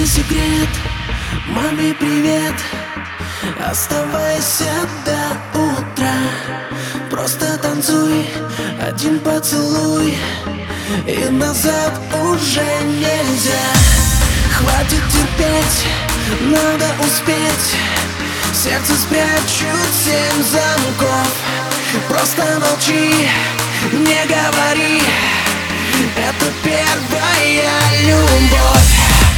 секрет, маме привет. Оставайся до утра, просто танцуй, один поцелуй, и назад уже нельзя. Хватит терпеть, надо успеть. Сердце спрячут 7 замков. Просто молчи, не говори, это первая любовь.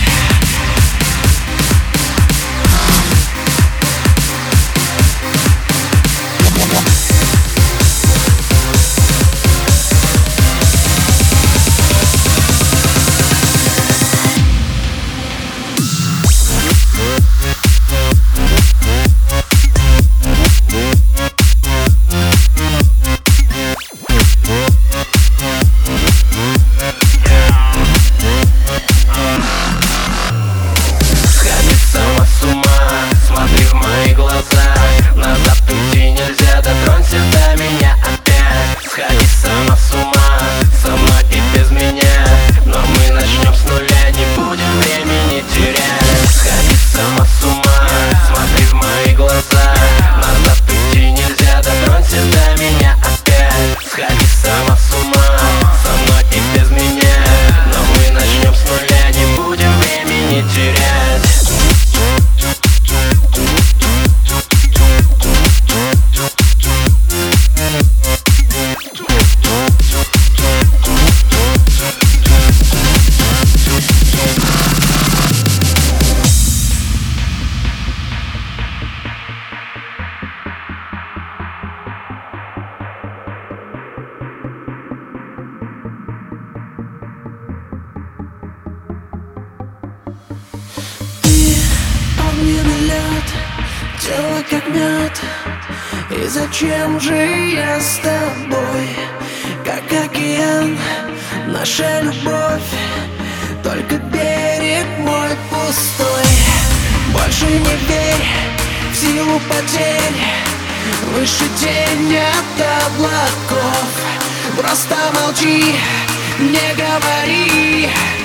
Тело как мед, и зачем же я с тобой? Как океан, наша любовь, только берег мой пустой. Больше не верь в силу потерь, выше тень от облаков. Просто молчи, не говори,